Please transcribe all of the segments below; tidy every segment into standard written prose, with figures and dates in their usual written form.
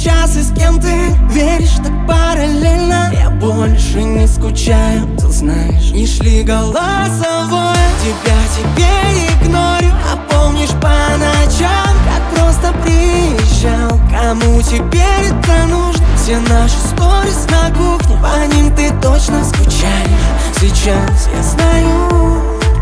сейчас и с кем ты веришь так параллельно. Я больше не скучаю, ты знаешь. Не шли голосовое, тебя теперь игнорю. А помнишь по ночам, как просто приезжал? Кому теперь это нужно? Все наши сторис на кухне, по ним ты точно скучаешь. Сейчас я знаю.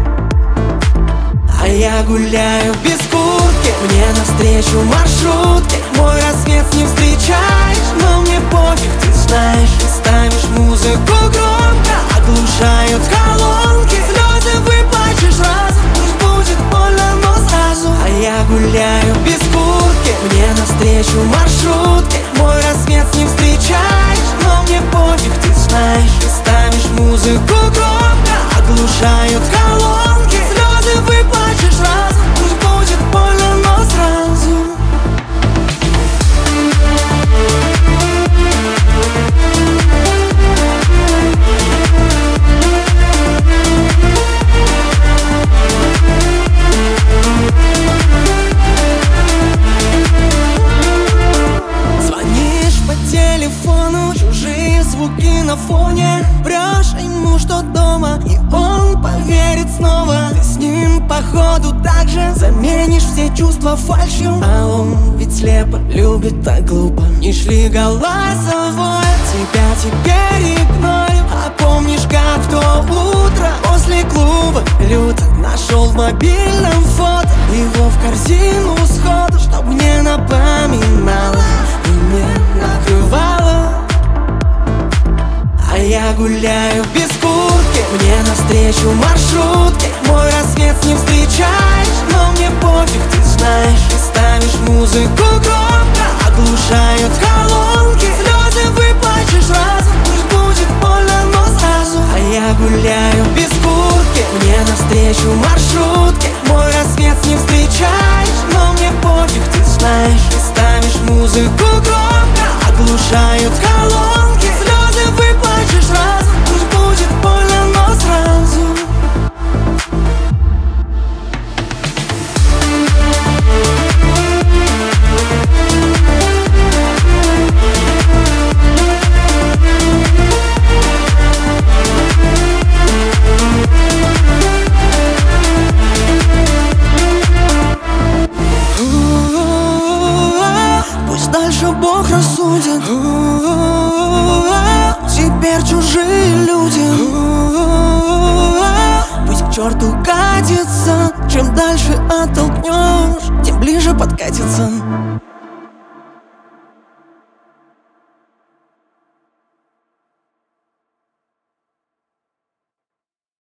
А я гуляю без куртки, мне навстречу маршрутки. Мой рассвет с ним встречаешь, но мне пофиг, ты знаешь. Ты ставишь музыку громко, оглушают колонки. Слезы выплачешь разом, пусть будет больно, но сразу. А я гуляю без куртки, мне навстречу маршрутки. Мой рассвет с ним встречаешь, но мне пофиг, ты знаешь. Ты ставишь музыку громко, оглушают колонки. Слезы выплачешь разом, пусть будет больно, но сразу. Звонишь по телефону, чужие звуки на фоне. Врешь ему, что дома, и он поверит снова. Ты с ним походу так же заменишь все чувства фальшью. А он ведь слепо любит так глупо. Не шли голосовое, тебя теперь игнорю. А помнишь, как в то утро после клуба люто нашел в мобильном фото его в корзину сходу, чтоб мне напоминало и не накрывало. А я гуляю без куртки, мне навстречу маршрутки. Мой рассвет с ним встречаешь, но мне пофиг, ты знаешь. Ты ставишь музыку громко, оглушают колонки. Слезы выплачешь разом, пусть будет больно, но сразу. А я гуляю без куртки, мне навстречу маршрутки. Мой рассвет с ним встречаешь, но мне пофиг, ты знаешь. Ты ставишь музыку громко, оглушают колонки. Слезы выплачешь разом, пусть будет больно, но сразу. Пусть дальше Бог рассудит. Теперь чужие люди. Пусть к черту катится. Чем дальше оттолкнешь, тем ближе подкатится.